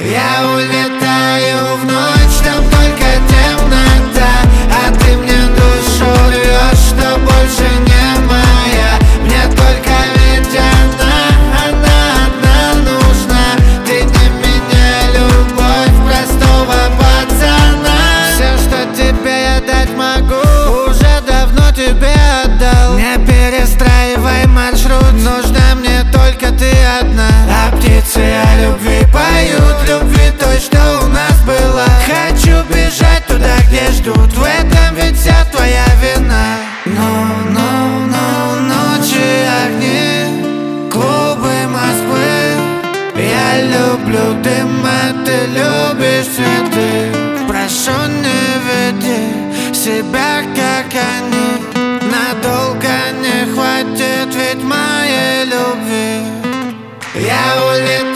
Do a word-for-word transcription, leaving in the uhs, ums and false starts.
Я улетаю в ночь, там только темнота, а ты мне душу рвешь, что больше не моя. Мне только ведь она, она одна нужна. Ты не меня, любовь простого пацана. Все, что тебе я дать могу, уже давно тебе отдал. Не перестраивай маршрут, нужна мне только ты одна. А птицы о любви поют, любви той, что у нас была. Хочу бежать туда, где ждут, в этом ведь вся твоя вина. Ну, ну, ну, ночи, огни, клубы Москвы. Я люблю дым, а ты любишь цветы. Прошу, не веди себя, как они. Надолго не хватит ведь моей любви. Я улетаю